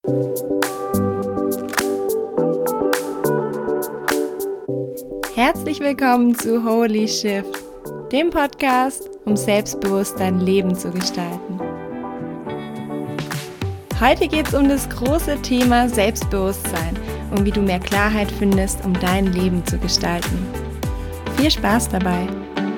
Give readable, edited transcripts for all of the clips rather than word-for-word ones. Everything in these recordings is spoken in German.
Herzlich willkommen zu Holy Shift, dem Podcast, um selbstbewusst dein Leben zu gestalten. Heute geht es um das große Thema Selbstbewusstsein und wie du mehr Klarheit findest, um dein Leben zu gestalten. Viel Spaß dabei!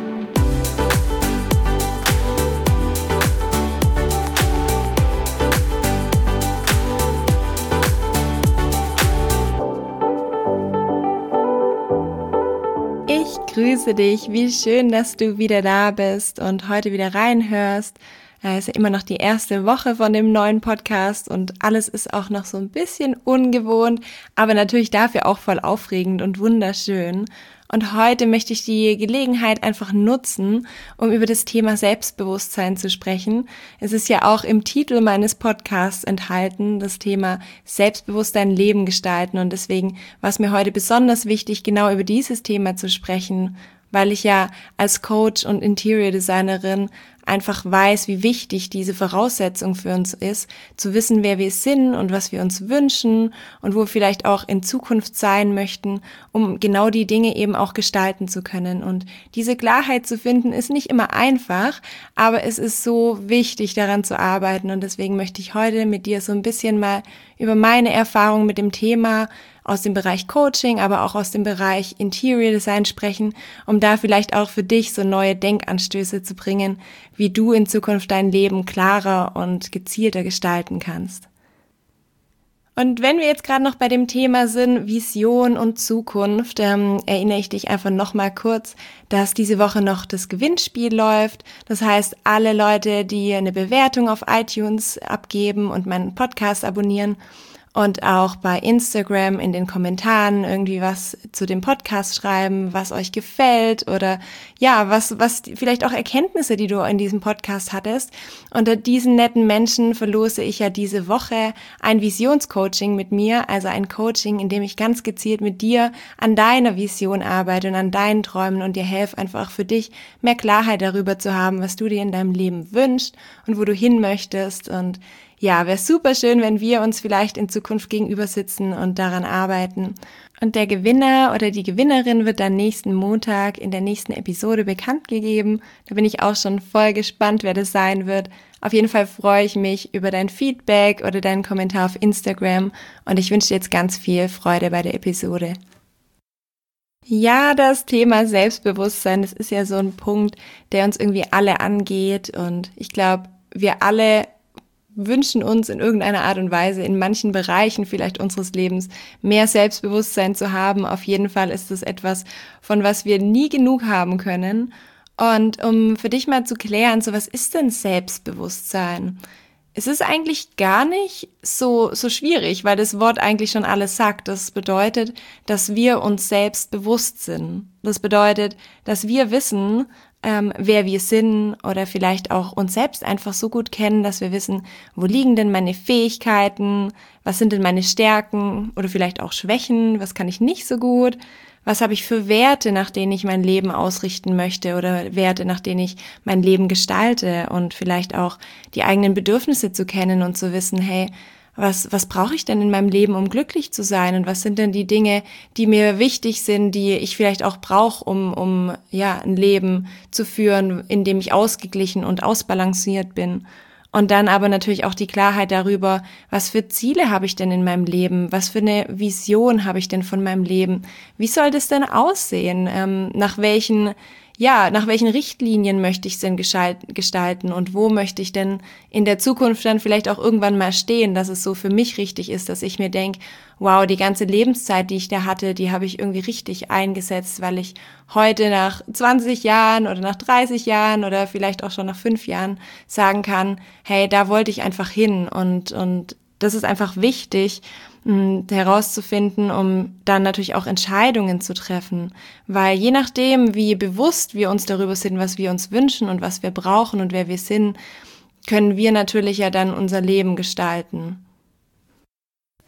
Ich grüße dich, wie schön, dass du wieder da bist und heute wieder reinhörst. Es ist ja immer noch die erste Woche von dem neuen Podcast und alles ist auch noch so ein bisschen ungewohnt, aber natürlich dafür auch voll aufregend und wunderschön. Und heute möchte ich die Gelegenheit einfach nutzen, um über das Thema Selbstbewusstsein zu sprechen. Es ist ja auch im Titel meines Podcasts enthalten, das Thema selbstbewusst dein Leben gestalten. Und deswegen war es mir heute besonders wichtig, genau über dieses Thema zu sprechen, weil ich ja als Coach und Interior Designerin einfach weiß, wie wichtig diese Voraussetzung für uns ist, zu wissen, wer wir sind und was wir uns wünschen und wo wir vielleicht auch in Zukunft sein möchten, um genau die Dinge eben auch gestalten zu können. Und diese Klarheit zu finden, ist nicht immer einfach, aber es ist so wichtig, daran zu arbeiten. Und deswegen möchte ich heute mit dir so ein bisschen mal über meine Erfahrung mit dem Thema aus dem Bereich Coaching, aber auch aus dem Bereich Interior Design sprechen, um da vielleicht auch für dich so neue Denkanstöße zu bringen, wie du in Zukunft dein Leben klarer und gezielter gestalten kannst. Und wenn wir jetzt gerade noch bei dem Thema sind, Vision und Zukunft, erinnere ich dich einfach nochmal kurz, dass diese Woche noch das Gewinnspiel läuft. Das heißt, alle Leute, die eine Bewertung auf iTunes abgeben und meinen Podcast abonnieren, und auch bei Instagram in den Kommentaren irgendwie was zu dem Podcast schreiben, was euch gefällt oder ja, was vielleicht auch Erkenntnisse, die du in diesem Podcast hattest. Unter diesen netten Menschen verlose ich ja diese Woche ein Visionscoaching mit mir, also ein Coaching, in dem ich ganz gezielt mit dir an deiner Vision arbeite und an deinen Träumen und dir helfe einfach für dich mehr Klarheit darüber zu haben, was du dir in deinem Leben wünschst und wo du hin möchtest. Und ja, wäre super schön, wenn wir uns vielleicht in Zukunft gegenüber sitzen und daran arbeiten. Und der Gewinner oder die Gewinnerin wird dann nächsten Montag in der nächsten Episode bekannt gegeben. Da bin ich auch schon voll gespannt, wer das sein wird. Auf jeden Fall freue ich mich über dein Feedback oder deinen Kommentar auf Instagram und ich wünsche dir jetzt ganz viel Freude bei der Episode. Ja, das Thema Selbstbewusstsein, das ist ja so ein Punkt, der uns irgendwie alle angeht und ich glaube, wir alle wünschen uns in irgendeiner Art und Weise in manchen Bereichen vielleicht unseres Lebens mehr Selbstbewusstsein zu haben. Auf jeden Fall ist es etwas, von was wir nie genug haben können. Und um für dich mal zu klären, so was ist denn Selbstbewusstsein? Es ist eigentlich gar nicht so schwierig, weil das Wort eigentlich schon alles sagt. Das bedeutet, dass wir uns selbst bewusst sind. Das bedeutet, dass wir wissen, wer wir sind oder vielleicht auch uns selbst einfach so gut kennen, dass wir wissen, wo liegen denn meine Fähigkeiten, was sind denn meine Stärken oder vielleicht auch Schwächen, was kann ich nicht so gut, was habe ich für Werte, nach denen ich mein Leben ausrichten möchte oder Werte, nach denen ich mein Leben gestalte und vielleicht auch die eigenen Bedürfnisse zu kennen und zu wissen, hey, was brauche ich denn in meinem Leben, um glücklich zu sein? Und was sind denn die Dinge, die mir wichtig sind, die ich vielleicht auch brauche, um ein Leben zu führen, in dem ich ausgeglichen und ausbalanciert bin? Und dann aber natürlich auch die Klarheit darüber, was für Ziele habe ich denn in meinem Leben? Was für eine Vision habe ich denn von meinem Leben? Wie soll das denn aussehen? Nach welchen Richtlinien möchte ich es denn gestalten und wo möchte ich denn in der Zukunft dann vielleicht auch irgendwann mal stehen, dass es so für mich richtig ist, dass ich mir denke, wow, die ganze Lebenszeit, die ich da hatte, die habe ich irgendwie richtig eingesetzt, weil ich heute nach 20 Jahren oder nach 30 Jahren oder vielleicht auch schon nach 5 Jahren sagen kann, hey, da wollte ich einfach hin und das ist einfach wichtig, herauszufinden, um dann natürlich auch Entscheidungen zu treffen. Weil je nachdem, wie bewusst wir uns darüber sind, was wir uns wünschen und was wir brauchen und wer wir sind, können wir natürlich ja dann unser Leben gestalten.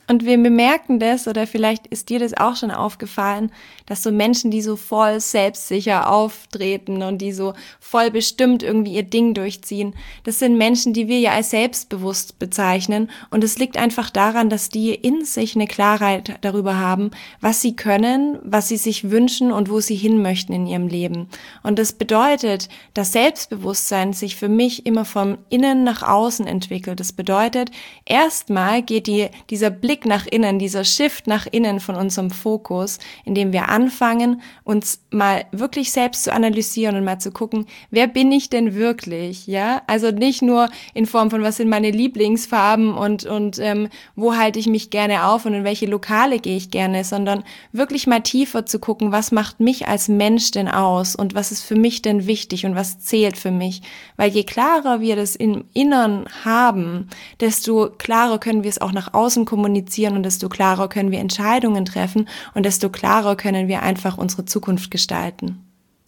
Und wir bemerken das, oder vielleicht ist dir das auch schon aufgefallen, dass so Menschen, die so voll selbstsicher auftreten und die so voll bestimmt irgendwie ihr Ding durchziehen, das sind Menschen, die wir ja als selbstbewusst bezeichnen. Und es liegt einfach daran, dass die in sich eine Klarheit darüber haben, was sie können, was sie sich wünschen und wo sie hin möchten in ihrem Leben. Und das bedeutet, dass Selbstbewusstsein sich für mich immer vom Innen nach außen entwickelt. Das bedeutet, erstmal geht dieser Blick nach innen, dieser Shift nach innen von unserem Fokus, indem wir anfangen, uns mal wirklich selbst zu analysieren und mal zu gucken, wer bin ich denn wirklich, ja? Also nicht nur in Form von, was sind meine Lieblingsfarben und wo halte ich mich gerne auf und in welche Lokale gehe ich gerne, sondern wirklich mal tiefer zu gucken, was macht mich als Mensch denn aus und was ist für mich denn wichtig und was zählt für mich, weil je klarer wir das im Innern haben, desto klarer können wir es auch nach außen kommunizieren und desto klarer können wir Entscheidungen treffen und desto klarer können wir einfach unsere Zukunft gestalten.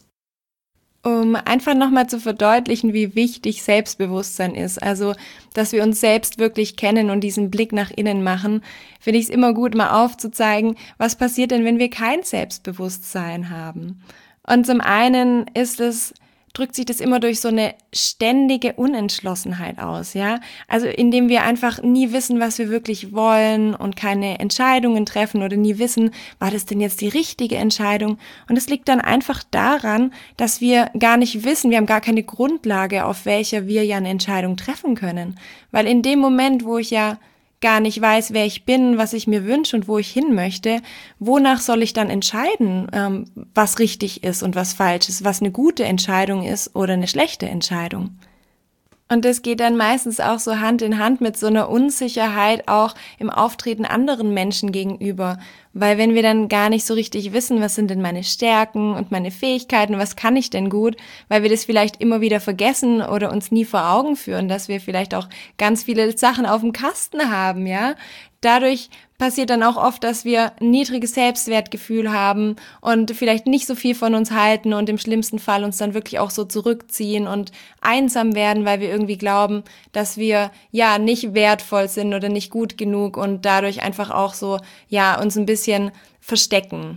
Um einfach nochmal zu verdeutlichen, wie wichtig Selbstbewusstsein ist, also dass wir uns selbst wirklich kennen und diesen Blick nach innen machen, finde ich es immer gut, mal aufzuzeigen, was passiert denn, wenn wir kein Selbstbewusstsein haben. Und zum einen drückt sich das immer durch so eine ständige Unentschlossenheit aus, ja? Also indem wir einfach nie wissen, was wir wirklich wollen und keine Entscheidungen treffen oder nie wissen, war das denn jetzt die richtige Entscheidung? Und es liegt dann einfach daran, dass wir gar nicht wissen, wir haben gar keine Grundlage, auf welcher wir ja eine Entscheidung treffen können. Weil in dem Moment, wo ich ja gar nicht weiß, wer ich bin, was ich mir wünsche und wo ich hin möchte, wonach soll ich dann entscheiden, was richtig ist und was falsch ist, was eine gute Entscheidung ist oder eine schlechte Entscheidung? Und das geht dann meistens auch so Hand in Hand mit so einer Unsicherheit auch im Auftreten anderen Menschen gegenüber. Weil wenn wir dann gar nicht so richtig wissen, was sind denn meine Stärken und meine Fähigkeiten, was kann ich denn gut, weil wir das vielleicht immer wieder vergessen oder uns nie vor Augen führen, dass wir vielleicht auch ganz viele Sachen auf dem Kasten haben, ja. Dadurch passiert dann auch oft, dass wir ein niedriges Selbstwertgefühl haben und vielleicht nicht so viel von uns halten und im schlimmsten Fall uns dann wirklich auch so zurückziehen und einsam werden, weil wir irgendwie glauben, dass wir ja nicht wertvoll sind oder nicht gut genug und dadurch einfach auch so ja uns ein bisschen verstecken.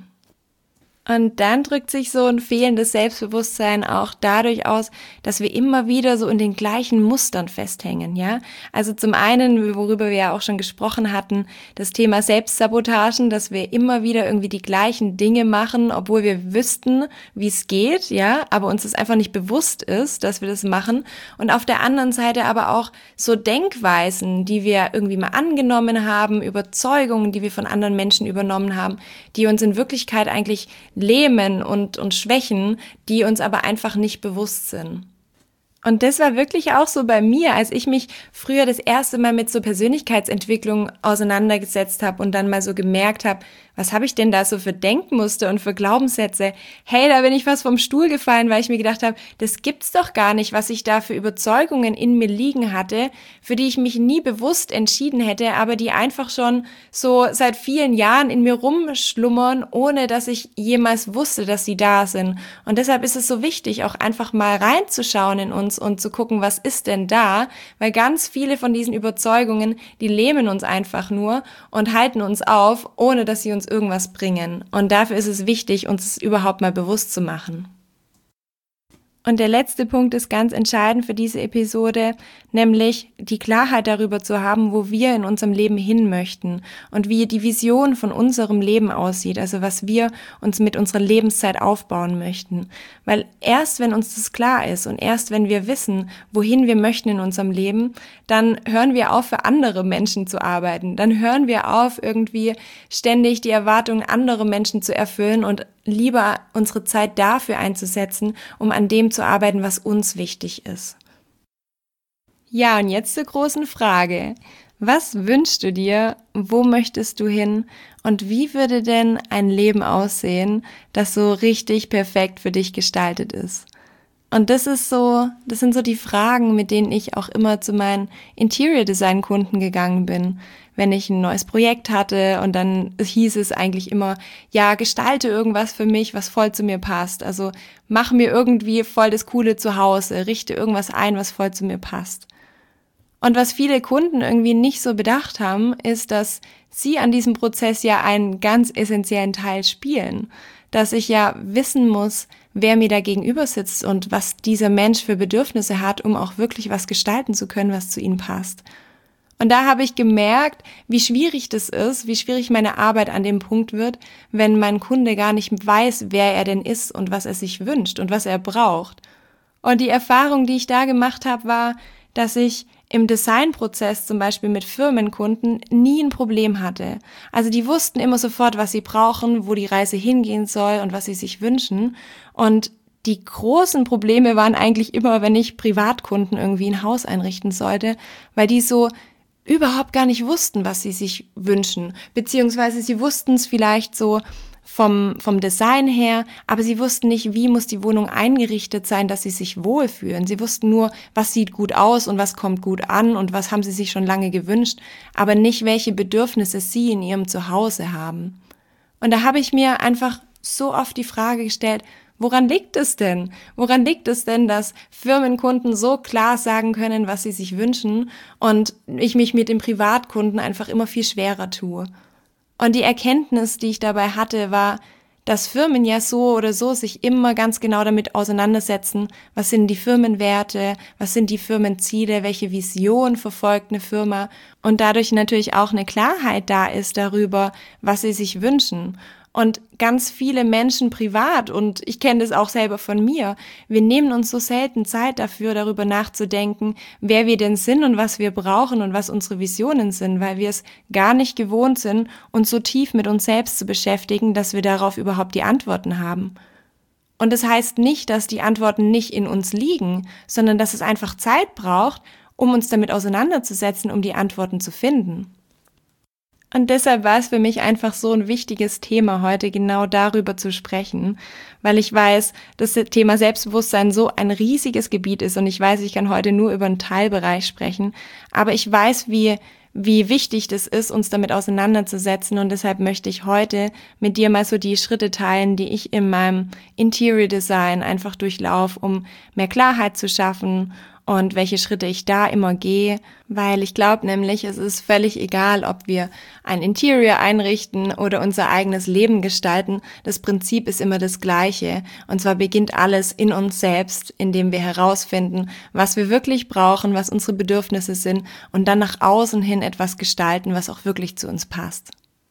Und dann drückt sich so ein fehlendes Selbstbewusstsein auch dadurch aus, dass wir immer wieder so in den gleichen Mustern festhängen, ja. Also zum einen, worüber wir ja auch schon gesprochen hatten, das Thema Selbstsabotagen, dass wir immer wieder irgendwie die gleichen Dinge machen, obwohl wir wüssten, wie es geht, ja, aber uns das einfach nicht bewusst ist, dass wir das machen. Und auf der anderen Seite aber auch so Denkweisen, die wir irgendwie mal angenommen haben, Überzeugungen, die wir von anderen Menschen übernommen haben, die uns in Wirklichkeit eigentlich lähmen und schwächen, die uns aber einfach nicht bewusst sind. Und das war wirklich auch so bei mir, als ich mich früher das erste Mal mit so Persönlichkeitsentwicklung auseinandergesetzt habe und dann mal so gemerkt habe, was habe ich denn da so für Denkmuster und für Glaubenssätze? Hey, da bin ich fast vom Stuhl gefallen, weil ich mir gedacht habe, das gibt's doch gar nicht, was ich da für Überzeugungen in mir liegen hatte, für die ich mich nie bewusst entschieden hätte, aber die einfach schon so seit vielen Jahren in mir rumschlummern, ohne dass ich jemals wusste, dass sie da sind. Und deshalb ist es so wichtig, auch einfach mal reinzuschauen in uns und zu gucken, was ist denn da, weil ganz viele von diesen Überzeugungen, die lähmen uns einfach nur und halten uns auf, ohne dass sie uns irgendwas bringen. Und dafür ist es wichtig, uns es überhaupt mal bewusst zu machen. Und der letzte Punkt ist ganz entscheidend für diese Episode, nämlich die Klarheit darüber zu haben, wo wir in unserem Leben hin möchten und wie die Vision von unserem Leben aussieht, also was wir uns mit unserer Lebenszeit aufbauen möchten. Weil erst wenn uns das klar ist und erst wenn wir wissen, wohin wir möchten in unserem Leben, dann hören wir auf, für andere Menschen zu arbeiten. Dann hören wir auf, irgendwie ständig die Erwartungen anderer Menschen zu erfüllen und lieber unsere Zeit dafür einzusetzen, um an dem zu arbeiten, was uns wichtig ist. Ja, und jetzt zur großen Frage. Was wünschst du dir? Wo möchtest du hin? Und wie würde denn ein Leben aussehen, das so richtig perfekt für dich gestaltet ist? Und das sind so die Fragen, mit denen ich auch immer zu meinen Interior Design Kunden gegangen bin, wenn ich ein neues Projekt hatte und dann hieß es eigentlich immer, ja, gestalte irgendwas für mich, was voll zu mir passt. Also mach mir irgendwie voll das coole Zuhause, richte irgendwas ein, was voll zu mir passt. Und was viele Kunden irgendwie nicht so bedacht haben, ist, dass sie an diesem Prozess ja einen ganz essentiellen Teil spielen. Dass ich ja wissen muss, wer mir da gegenüber sitzt und was dieser Mensch für Bedürfnisse hat, um auch wirklich was gestalten zu können, was zu ihnen passt. Und da habe ich gemerkt, wie schwierig das ist, wie schwierig meine Arbeit an dem Punkt wird, wenn mein Kunde gar nicht weiß, wer er denn ist und was er sich wünscht und was er braucht. Und die Erfahrung, die ich da gemacht habe, war, dass ich im Designprozess zum Beispiel mit Firmenkunden nie ein Problem hatte. Also die wussten immer sofort, was sie brauchen, wo die Reise hingehen soll und was sie sich wünschen. Und die großen Probleme waren eigentlich immer, wenn ich Privatkunden irgendwie ein Haus einrichten sollte, weil die so überhaupt gar nicht wussten, was sie sich wünschen, beziehungsweise sie wussten es vielleicht so vom Design her, aber sie wussten nicht, wie muss die Wohnung eingerichtet sein, dass sie sich wohlfühlen. Sie wussten nur, was sieht gut aus und was kommt gut an und was haben sie sich schon lange gewünscht, aber nicht, welche Bedürfnisse sie in ihrem Zuhause haben. Und da habe ich mir einfach so oft die Frage gestellt, woran liegt es denn? Woran liegt es denn, dass Firmenkunden so klar sagen können, was sie sich wünschen und ich mich mit dem Privatkunden einfach immer viel schwerer tue? Und die Erkenntnis, die ich dabei hatte, war, dass Firmen ja so oder so sich immer ganz genau damit auseinandersetzen, was sind die Firmenwerte, was sind die Firmenziele, welche Vision verfolgt eine Firma und dadurch natürlich auch eine Klarheit da ist darüber, was sie sich wünschen. Und ganz viele Menschen privat, und ich kenne das auch selber von mir, wir nehmen uns so selten Zeit dafür, darüber nachzudenken, wer wir denn sind und was wir brauchen und was unsere Visionen sind, weil wir es gar nicht gewohnt sind, uns so tief mit uns selbst zu beschäftigen, dass wir darauf überhaupt die Antworten haben. Und das heißt nicht, dass die Antworten nicht in uns liegen, sondern dass es einfach Zeit braucht, um uns damit auseinanderzusetzen, um die Antworten zu finden. Und deshalb war es für mich einfach so ein wichtiges Thema heute, genau darüber zu sprechen, weil ich weiß, dass das Thema Selbstbewusstsein so ein riesiges Gebiet ist und ich weiß, ich kann heute nur über einen Teilbereich sprechen, aber ich weiß, wie wichtig das ist, uns damit auseinanderzusetzen und deshalb möchte ich heute mit dir mal so die Schritte teilen, die ich in meinem Interior Design einfach durchlaufe, um mehr Klarheit zu schaffen und welche Schritte ich da immer gehe, weil ich glaube nämlich, es ist völlig egal, ob wir ein Interior einrichten oder unser eigenes Leben gestalten. Das Prinzip ist immer das Gleiche. Und zwar beginnt alles in uns selbst, indem wir herausfinden, was wir wirklich brauchen, was unsere Bedürfnisse sind und dann nach außen hin etwas gestalten, was auch wirklich zu uns passt.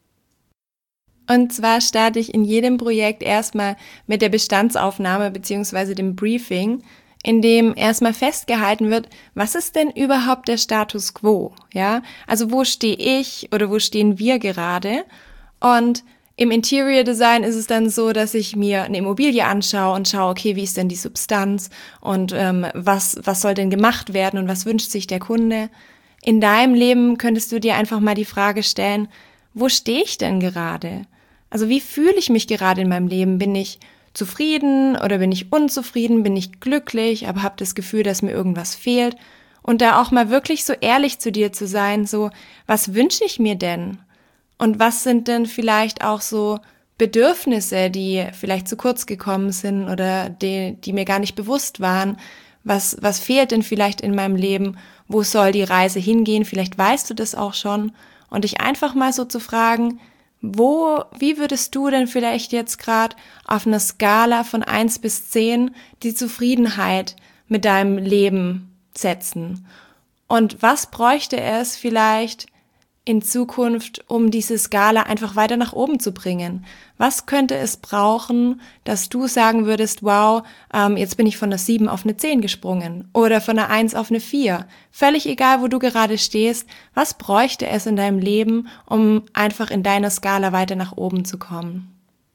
Und zwar starte ich in jedem Projekt erstmal mit der Bestandsaufnahme bzw. dem Briefing, in dem erstmal festgehalten wird, was ist denn überhaupt der Status quo, ja? Also wo stehe ich oder wo stehen wir gerade? Und im Interior Design ist es dann so, dass ich mir eine Immobilie anschaue und schaue, okay, wie ist denn die Substanz und was soll denn gemacht werden und was wünscht sich der Kunde? In deinem Leben könntest du dir einfach mal die Frage stellen, wo stehe ich denn gerade? Also wie fühle ich mich gerade in meinem Leben? Bin ich zufrieden oder bin ich unzufrieden, bin ich glücklich, aber habe das Gefühl, dass mir irgendwas fehlt und da auch mal wirklich so ehrlich zu dir zu sein, so, was wünsche ich mir denn? Und was sind denn vielleicht auch so Bedürfnisse, die vielleicht zu kurz gekommen sind oder die mir gar nicht bewusst waren? Was fehlt denn vielleicht in meinem Leben? Wo soll die Reise hingehen? Vielleicht weißt du das auch schon und dich einfach mal so zu fragen, wie würdest du denn vielleicht jetzt gerade auf einer Skala von 1 bis 10 die Zufriedenheit mit deinem Leben setzen? Und was bräuchte es vielleicht in Zukunft, um diese Skala einfach weiter nach oben zu bringen? Was könnte es brauchen, dass du sagen würdest, wow, jetzt bin ich von einer 7 auf eine 10 gesprungen oder von einer 1 auf eine 4. Völlig egal, wo du gerade stehst, was bräuchte es in deinem Leben, um einfach in deiner Skala weiter nach oben zu kommen?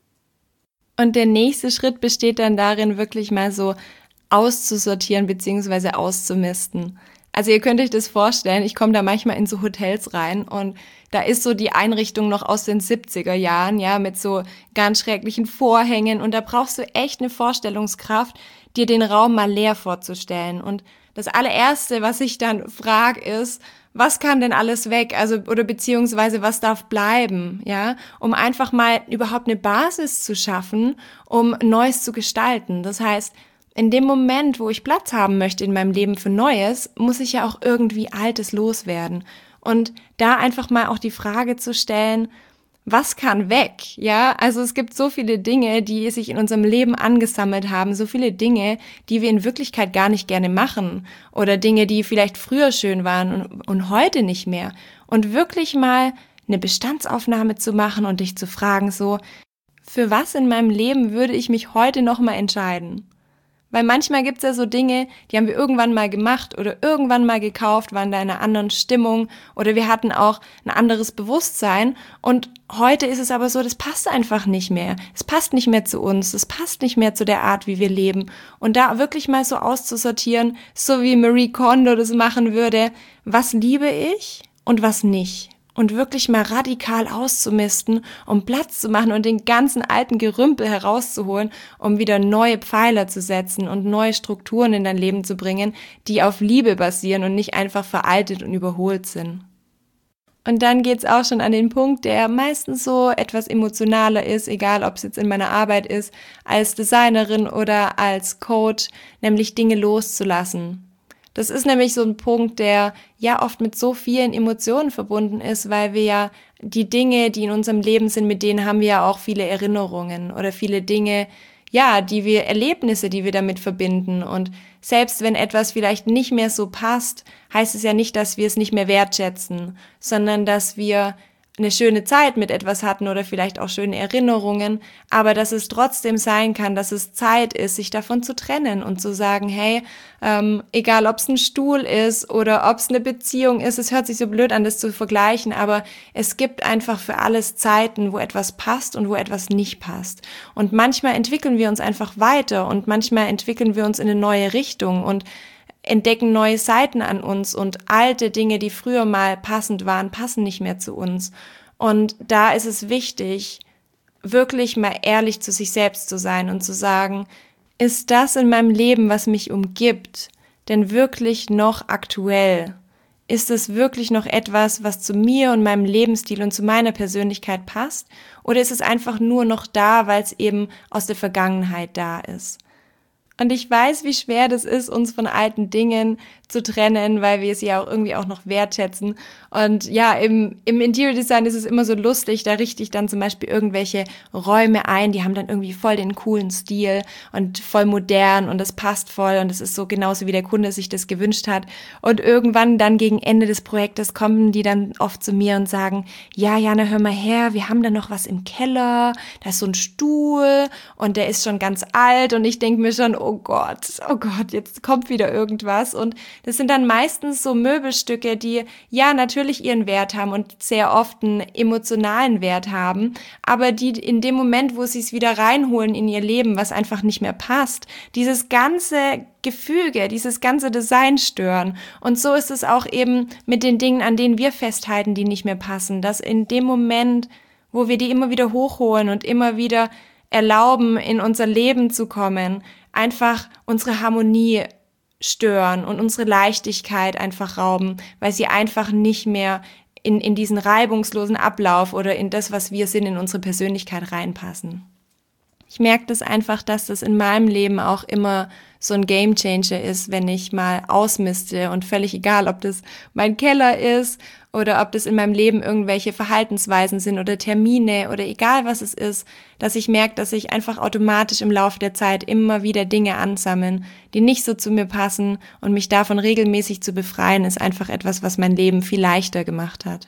Und der nächste Schritt besteht dann darin, wirklich mal so auszusortieren bzw. auszumisten. Also ihr könnt euch das vorstellen, ich komme da manchmal in so Hotels rein und da ist so die Einrichtung noch aus den 70er Jahren, ja, mit so ganz schrecklichen Vorhängen und da brauchst du echt eine Vorstellungskraft, dir den Raum mal leer vorzustellen. Und das allererste, was ich dann frage, ist, was kann denn alles weg? Also, oder beziehungsweise was darf bleiben, ja? Um einfach mal überhaupt eine Basis zu schaffen, um Neues zu gestalten. Das heißt, In dem Moment, wo ich Platz haben möchte in meinem Leben für Neues, muss ich ja auch irgendwie Altes loswerden. Und da einfach mal auch die Frage zu stellen, was kann weg? Ja, also es gibt so viele Dinge, die sich in unserem Leben angesammelt haben, so viele Dinge, die wir in Wirklichkeit gar nicht gerne machen oder Dinge, die vielleicht früher schön waren und heute nicht mehr. Und wirklich mal eine Bestandsaufnahme zu machen und dich zu fragen, so, für was in meinem Leben würde ich mich heute noch mal entscheiden? Weil manchmal gibt's ja so Dinge, die haben wir irgendwann mal gemacht oder irgendwann mal gekauft, waren da in einer anderen Stimmung oder wir hatten auch ein anderes Bewusstsein und heute ist es aber so, das passt einfach nicht mehr. Es passt nicht mehr zu uns, es passt nicht mehr zu der Art, wie wir leben. Und da wirklich mal so auszusortieren, so wie Marie Kondo das machen würde, was liebe ich und was nicht. Und wirklich mal radikal auszumisten, um Platz zu machen und den ganzen alten Gerümpel herauszuholen, um wieder neue Pfeiler zu setzen und neue Strukturen in dein Leben zu bringen, die auf Liebe basieren und nicht einfach veraltet und überholt sind. Und dann geht's auch schon an den Punkt, der meistens so etwas emotionaler ist, egal ob es jetzt in meiner Arbeit ist, als Designerin oder als Coach, nämlich Dinge loszulassen. Das ist nämlich so ein Punkt, der ja oft mit so vielen Emotionen verbunden ist, weil wir ja die Dinge, die in unserem Leben sind, mit denen haben wir ja auch viele Erinnerungen oder viele Dinge, ja, Erlebnisse, die wir damit verbinden. Und selbst wenn etwas vielleicht nicht mehr so passt, heißt es ja nicht, dass wir es nicht mehr wertschätzen, sondern dass wir eine schöne Zeit mit etwas hatten oder vielleicht auch schöne Erinnerungen, aber dass es trotzdem sein kann, dass es Zeit ist, sich davon zu trennen und zu sagen, hey, egal ob es ein Stuhl ist oder ob es eine Beziehung ist, es hört sich so blöd an, das zu vergleichen, aber es gibt einfach für alles Zeiten, wo etwas passt und wo etwas nicht passt. Und manchmal entwickeln wir uns einfach weiter und manchmal entwickeln wir uns in eine neue Richtung und entdecken neue Seiten an uns und alte Dinge, die früher mal passend waren, passen nicht mehr zu uns. Und da ist es wichtig, wirklich mal ehrlich zu sich selbst zu sein und zu sagen, ist das in meinem Leben, was mich umgibt, denn wirklich noch aktuell? Ist es wirklich noch etwas, was zu mir und meinem Lebensstil und zu meiner Persönlichkeit passt? Oder ist es einfach nur noch da, weil es eben aus der Vergangenheit da ist? Und ich weiß, wie schwer das ist, uns von alten Dingen zu trennen, weil wir es ja auch irgendwie auch noch wertschätzen. Und ja, im Interior Design ist es immer so lustig, da richte ich dann zum Beispiel irgendwelche Räume ein, die haben dann irgendwie voll den coolen Stil und voll modern und das passt voll und es ist so genauso, wie der Kunde sich das gewünscht hat. Und irgendwann dann gegen Ende des Projektes kommen die dann oft zu mir und sagen, ja, Jana, hör mal her, wir haben da noch was im Keller, da ist so ein Stuhl und der ist schon ganz alt und ich denke mir schon, oh Gott, jetzt kommt wieder irgendwas. Und das sind dann meistens so Möbelstücke, die ja natürlich ihren Wert haben und sehr oft einen emotionalen Wert haben, aber die in dem Moment, wo sie es wieder reinholen in ihr Leben, was einfach nicht mehr passt, dieses ganze Gefüge, dieses ganze Design stören. Und so ist es auch eben mit den Dingen, an denen wir festhalten, die nicht mehr passen, dass in dem Moment, wo wir die immer wieder hochholen und immer wieder erlauben, in unser Leben zu kommen, einfach unsere Harmonie stören und unsere Leichtigkeit einfach rauben, weil sie einfach nicht mehr in diesen reibungslosen Ablauf oder in das, was wir sind, in unsere Persönlichkeit reinpassen. Ich merke das einfach, dass das in meinem Leben auch immer so ein Gamechanger ist, wenn ich mal ausmiste und völlig egal, ob das mein Keller ist oder ob das in meinem Leben irgendwelche Verhaltensweisen sind oder Termine oder egal was es ist, dass ich merke, dass sich einfach automatisch im Laufe der Zeit immer wieder Dinge ansammeln, die nicht so zu mir passen und mich davon regelmäßig zu befreien, ist einfach etwas, was mein Leben viel leichter gemacht hat.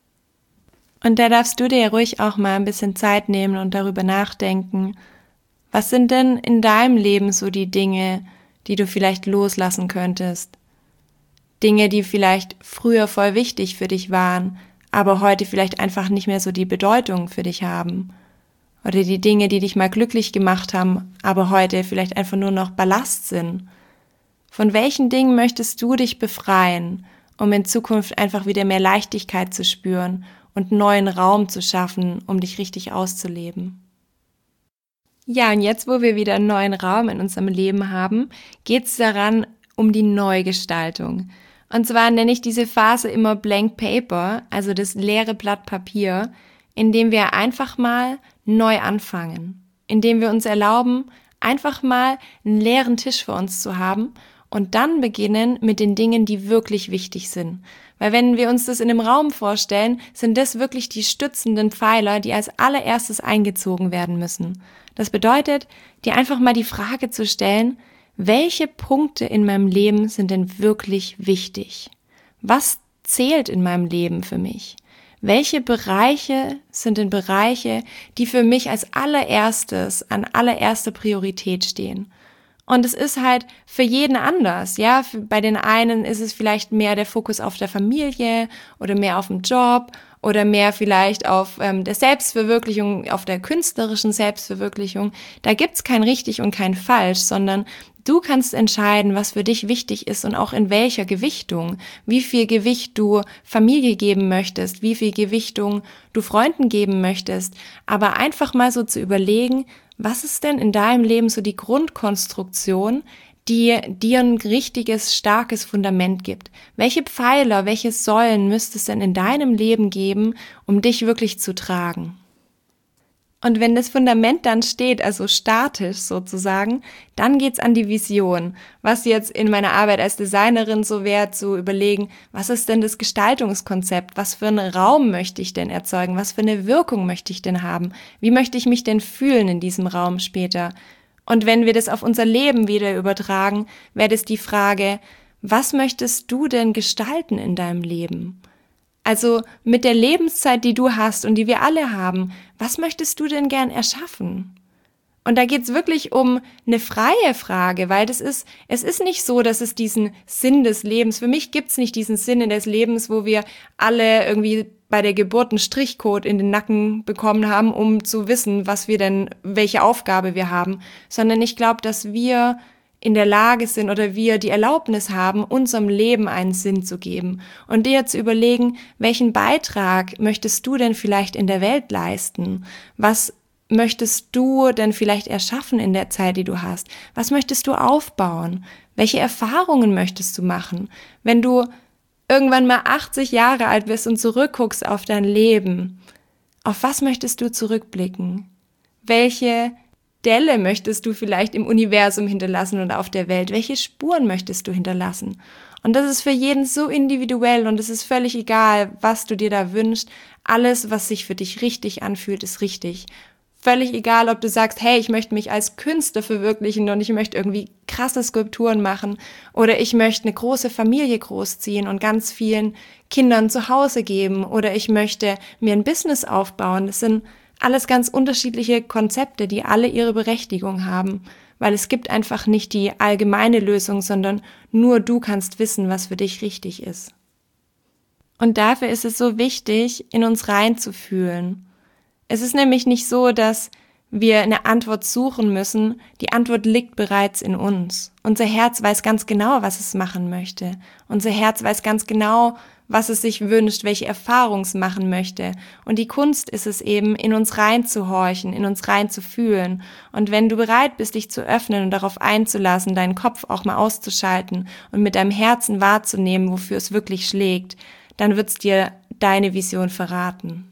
Und da darfst du dir ruhig auch mal ein bisschen Zeit nehmen und darüber nachdenken, was sind denn in deinem Leben so die Dinge, die du vielleicht loslassen könntest? Dinge, die vielleicht früher voll wichtig für dich waren, aber heute vielleicht einfach nicht mehr so die Bedeutung für dich haben. Oder die Dinge, die dich mal glücklich gemacht haben, aber heute vielleicht einfach nur noch Ballast sind. Von welchen Dingen möchtest du dich befreien, um in Zukunft einfach wieder mehr Leichtigkeit zu spüren und neuen Raum zu schaffen, um dich richtig auszuleben? Ja, und jetzt, wo wir wieder einen neuen Raum in unserem Leben haben, geht es daran um die Neugestaltung. Und zwar nenne ich diese Phase immer Blank Paper, also das leere Blatt Papier, in dem wir einfach mal neu anfangen, in dem wir uns erlauben, einfach mal einen leeren Tisch vor uns zu haben und dann beginnen mit den Dingen, die wirklich wichtig sind. Weil wenn wir uns das in einem Raum vorstellen, sind das wirklich die stützenden Pfeiler, die als allererstes eingezogen werden müssen. Das bedeutet, dir einfach mal die Frage zu stellen, welche Punkte in meinem Leben sind denn wirklich wichtig? Was zählt in meinem Leben für mich? Welche Bereiche sind denn Bereiche, die für mich als allererstes, an allererster Priorität stehen? Und es ist halt für jeden anders, ja. Bei den einen ist es vielleicht mehr der Fokus auf der Familie oder mehr auf dem Job oder mehr vielleicht auf der Selbstverwirklichung, auf der künstlerischen Selbstverwirklichung. Da gibt's kein richtig und kein falsch, sondern du kannst entscheiden, was für dich wichtig ist und auch in welcher Gewichtung, wie viel Gewicht du Familie geben möchtest, wie viel Gewichtung du Freunden geben möchtest, aber einfach mal so zu überlegen, was ist denn in deinem Leben so die Grundkonstruktion, die dir ein richtiges, starkes Fundament gibt? Welche Pfeiler, welche Säulen müsste es denn in deinem Leben geben, um dich wirklich zu tragen? Und wenn das Fundament dann steht, also statisch sozusagen, dann geht's an die Vision. Was jetzt in meiner Arbeit als Designerin so wäre, zu überlegen, was ist denn das Gestaltungskonzept? Was für einen Raum möchte ich denn erzeugen? Was für eine Wirkung möchte ich denn haben? Wie möchte ich mich denn fühlen in diesem Raum später? Und wenn wir das auf unser Leben wieder übertragen, wäre das die Frage, was möchtest du denn gestalten in deinem Leben? Also mit der Lebenszeit, die du hast und die wir alle haben, was möchtest du denn gern erschaffen? Und da geht's wirklich um eine freie Frage, weil es ist nicht so, dass es diesen Sinn des Lebens, für mich gibt's nicht diesen Sinn des Lebens, wo wir alle irgendwie bei der Geburt einen Strichcode in den Nacken bekommen haben, um zu wissen, welche Aufgabe wir haben, sondern ich glaube, dass wir in der Lage sind oder wir die Erlaubnis haben, unserem Leben einen Sinn zu geben und dir zu überlegen, welchen Beitrag möchtest du denn vielleicht in der Welt leisten? Was möchtest du denn vielleicht erschaffen in der Zeit, die du hast? Was möchtest du aufbauen? Welche Erfahrungen möchtest du machen? Wenn du irgendwann mal 80 Jahre alt bist und zurückguckst auf dein Leben, auf was möchtest du zurückblicken? Welche Stelle möchtest du vielleicht im Universum hinterlassen oder auf der Welt? Welche Spuren möchtest du hinterlassen? Und das ist für jeden so individuell und es ist völlig egal, was du dir da wünschst. Alles, was sich für dich richtig anfühlt, ist richtig. Völlig egal, ob du sagst, hey, ich möchte mich als Künstler verwirklichen und ich möchte irgendwie krasse Skulpturen machen oder ich möchte eine große Familie großziehen und ganz vielen Kindern zu Hause geben oder ich möchte mir ein Business aufbauen. Das sind alles ganz unterschiedliche Konzepte, die alle ihre Berechtigung haben, weil es gibt einfach nicht die allgemeine Lösung, sondern nur du kannst wissen, was für dich richtig ist. Und dafür ist es so wichtig, in uns reinzufühlen. Es ist nämlich nicht so, dass wir eine Antwort suchen müssen. Die Antwort liegt bereits in uns. Unser Herz weiß ganz genau, was es machen möchte. Unser Herz weiß ganz genau, was es sich wünscht, welche Erfahrungen es machen möchte. Und die Kunst ist es eben, in uns reinzuhorchen, in uns reinzufühlen. Und wenn du bereit bist, dich zu öffnen und darauf einzulassen, deinen Kopf auch mal auszuschalten und mit deinem Herzen wahrzunehmen, wofür es wirklich schlägt, dann wird's dir deine Vision verraten.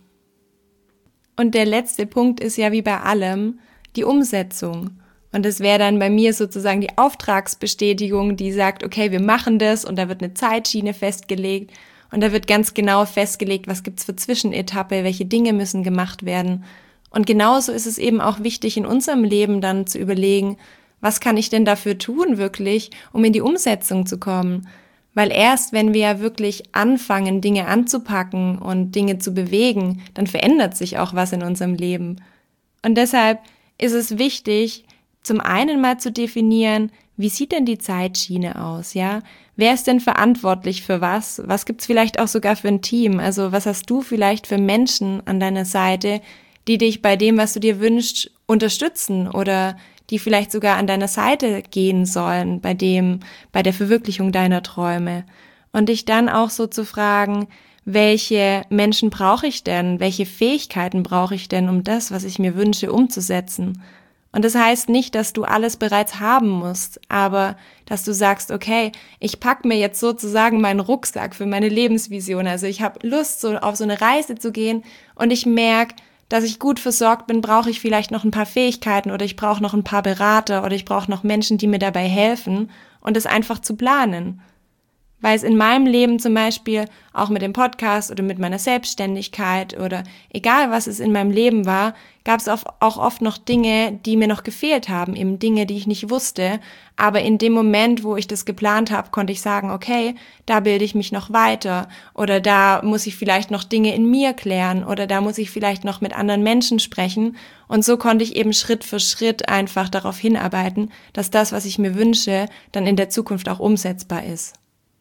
Und der letzte Punkt ist ja wie bei allem die Umsetzung. Und das wäre dann bei mir sozusagen die Auftragsbestätigung, die sagt, okay, wir machen das und da wird eine Zeitschiene festgelegt und da wird ganz genau festgelegt, was gibt's für Zwischenetappe, welche Dinge müssen gemacht werden. Und genauso ist es eben auch wichtig, in unserem Leben dann zu überlegen, was kann ich denn dafür tun wirklich, um in die Umsetzung zu kommen? Weil erst, wenn wir ja wirklich anfangen, Dinge anzupacken und Dinge zu bewegen, dann verändert sich auch was in unserem Leben. Und deshalb ist es wichtig, zum einen mal zu definieren, wie sieht denn die Zeitschiene aus, ja? Wer ist denn verantwortlich für was? Was gibt's vielleicht auch sogar für ein Team? Also was hast du vielleicht für Menschen an deiner Seite, die dich bei dem, was du dir wünschst, unterstützen oder die vielleicht sogar an deiner Seite gehen sollen bei der Verwirklichung deiner Träume. Und dich dann auch so zu fragen, welche Menschen brauche ich denn? Welche Fähigkeiten brauche ich denn, um das, was ich mir wünsche, umzusetzen? Und das heißt nicht, dass du alles bereits haben musst, aber dass du sagst, okay, ich pack mir jetzt sozusagen meinen Rucksack für meine Lebensvision. Also ich habe Lust, so auf so eine Reise zu gehen und ich merke, dass ich gut versorgt bin, brauche ich vielleicht noch ein paar Fähigkeiten oder ich brauche noch ein paar Berater oder ich brauche noch Menschen, die mir dabei helfen und es einfach zu planen. Weil es in meinem Leben zum Beispiel auch mit dem Podcast oder mit meiner Selbstständigkeit oder egal was es in meinem Leben war, gab es auch oft noch Dinge, die mir noch gefehlt haben, eben Dinge, die ich nicht wusste. Aber in dem Moment, wo ich das geplant habe, konnte ich sagen, okay, da bilde ich mich noch weiter oder da muss ich vielleicht noch Dinge in mir klären oder da muss ich vielleicht noch mit anderen Menschen sprechen. Und so konnte ich eben Schritt für Schritt einfach darauf hinarbeiten, dass das, was ich mir wünsche, dann in der Zukunft auch umsetzbar ist.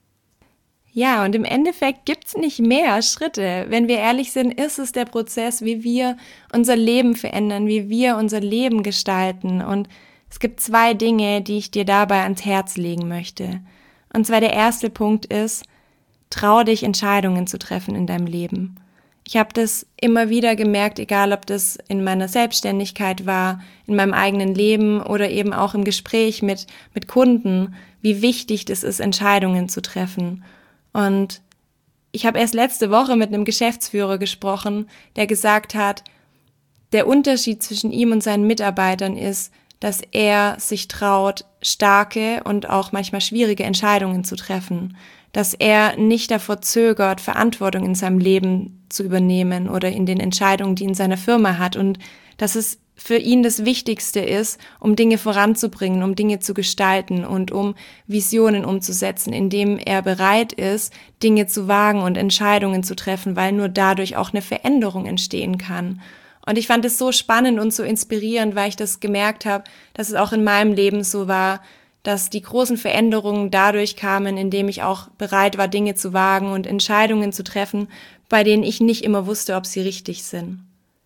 Ja, und im Endeffekt gibt's nicht mehr Schritte. Wenn wir ehrlich sind, ist es der Prozess, wie wir unser Leben verändern, wie wir unser Leben gestalten. Und es gibt 2 Dinge, die ich dir dabei ans Herz legen möchte. Und zwar der erste Punkt ist, trau dich, Entscheidungen zu treffen in deinem Leben. Ich habe das immer wieder gemerkt, egal ob das in meiner Selbstständigkeit war, in meinem eigenen Leben oder eben auch im Gespräch mit Kunden, wie wichtig das ist, Entscheidungen zu treffen. Und ich habe erst letzte Woche mit einem Geschäftsführer gesprochen, der gesagt hat, der Unterschied zwischen ihm und seinen Mitarbeitern ist, dass er sich traut, starke und auch manchmal schwierige Entscheidungen zu treffen, dass er nicht davor zögert, Verantwortung in seinem Leben zu übernehmen oder in den Entscheidungen, die in seiner Firma hat und dass es für ihn das Wichtigste ist, um Dinge voranzubringen, um Dinge zu gestalten und um Visionen umzusetzen, indem er bereit ist, Dinge zu wagen und Entscheidungen zu treffen, weil nur dadurch auch eine Veränderung entstehen kann. Und ich fand es so spannend und so inspirierend, weil ich das gemerkt habe, dass es auch in meinem Leben so war, dass die großen Veränderungen dadurch kamen, indem ich auch bereit war, Dinge zu wagen und Entscheidungen zu treffen, bei denen ich nicht immer wusste, ob sie richtig sind.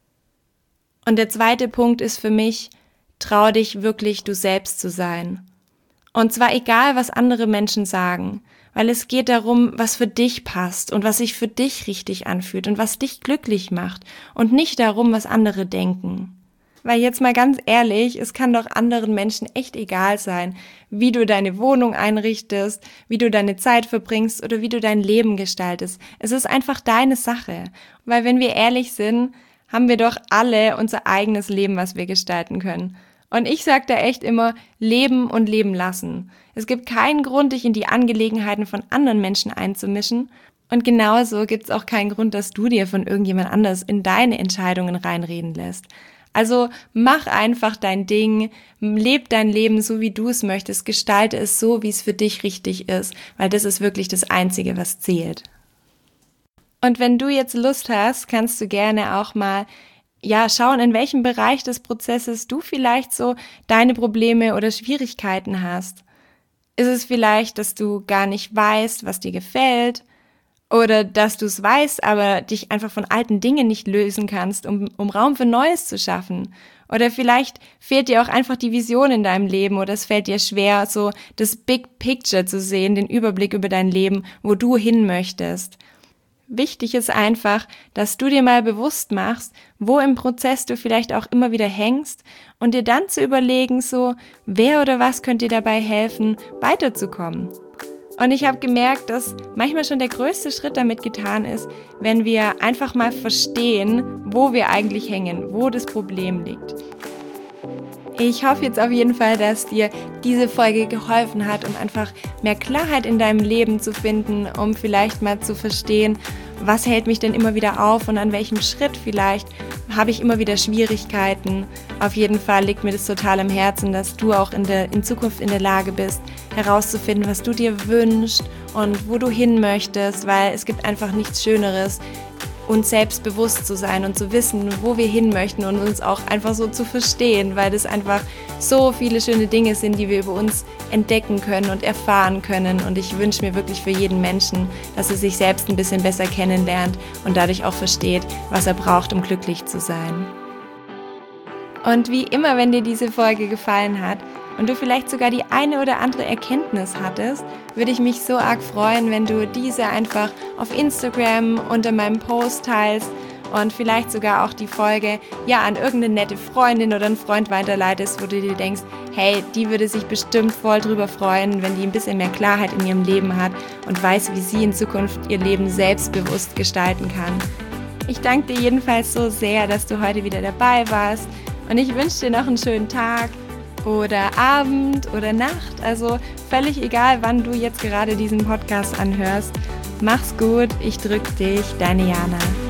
Und der zweite Punkt ist für mich, trau dich wirklich, du selbst zu sein. Und zwar egal, was andere Menschen sagen, weil es geht darum, was für dich passt und was sich für dich richtig anfühlt und was dich glücklich macht und nicht darum, was andere denken. Weil jetzt mal ganz ehrlich, es kann doch anderen Menschen echt egal sein, wie du deine Wohnung einrichtest, wie du deine Zeit verbringst oder wie du dein Leben gestaltest. Es ist einfach deine Sache. Weil wenn wir ehrlich sind, haben wir doch alle unser eigenes Leben, was wir gestalten können. Und ich sage da echt immer, leben und leben lassen. Es gibt keinen Grund, dich in die Angelegenheiten von anderen Menschen einzumischen. Und genauso gibt es auch keinen Grund, dass du dir von irgendjemand anders in deine Entscheidungen reinreden lässt. Also mach einfach dein Ding, leb dein Leben so, wie du es möchtest, gestalte es so, wie es für dich richtig ist, weil das ist wirklich das Einzige, was zählt. Und wenn du jetzt Lust hast, kannst du gerne auch mal schauen, in welchem Bereich des Prozesses du vielleicht so deine Probleme oder Schwierigkeiten hast. Ist es vielleicht, dass du gar nicht weißt, was dir gefällt? Oder dass du es weißt, aber dich einfach von alten Dingen nicht lösen kannst, um Raum für Neues zu schaffen? Oder vielleicht fehlt dir auch einfach die Vision in deinem Leben oder es fällt dir schwer, so das Big Picture zu sehen, den Überblick über dein Leben, wo du hin möchtest. Wichtig ist einfach, dass du dir mal bewusst machst, wo im Prozess du vielleicht auch immer wieder hängst und dir dann zu überlegen, so, wer oder was könnte dir dabei helfen, weiterzukommen. Und ich habe gemerkt, dass manchmal schon der größte Schritt damit getan ist, wenn wir einfach mal verstehen, wo wir eigentlich hängen, wo das Problem liegt. Ich hoffe jetzt auf jeden Fall, dass dir diese Folge geholfen hat, um einfach mehr Klarheit in deinem Leben zu finden, um vielleicht mal zu verstehen, was hält mich denn immer wieder auf und an welchem Schritt vielleicht habe ich immer wieder Schwierigkeiten. Auf jeden Fall liegt mir das total am Herzen, dass du auch in Zukunft in der Lage bist, herauszufinden, was du dir wünschst und wo du hin möchtest, weil es gibt einfach nichts Schöneres, uns selbst bewusst zu sein und zu wissen, wo wir hin möchten und uns auch einfach so zu verstehen, weil das einfach so viele schöne Dinge sind, die wir über uns entdecken können und erfahren können. Und ich wünsche mir wirklich für jeden Menschen, dass er sich selbst ein bisschen besser kennenlernt und dadurch auch versteht, was er braucht, um glücklich zu sein. Und wie immer, wenn dir diese Folge gefallen hat und du vielleicht sogar die eine oder andere Erkenntnis hattest, würde ich mich so arg freuen, wenn du diese einfach auf Instagram unter meinem Post teilst und vielleicht sogar auch die Folge an irgendeine nette Freundin oder einen Freund weiterleitest, wo du dir denkst, hey, die würde sich bestimmt voll drüber freuen, wenn die ein bisschen mehr Klarheit in ihrem Leben hat und weiß, wie sie in Zukunft ihr Leben selbstbewusst gestalten kann. Ich danke dir jedenfalls so sehr, dass du heute wieder dabei warst und ich wünsche dir noch einen schönen Tag oder Abend oder Nacht, also völlig egal, wann du jetzt gerade diesen Podcast anhörst. Mach's gut, ich drück dich, deine Jana.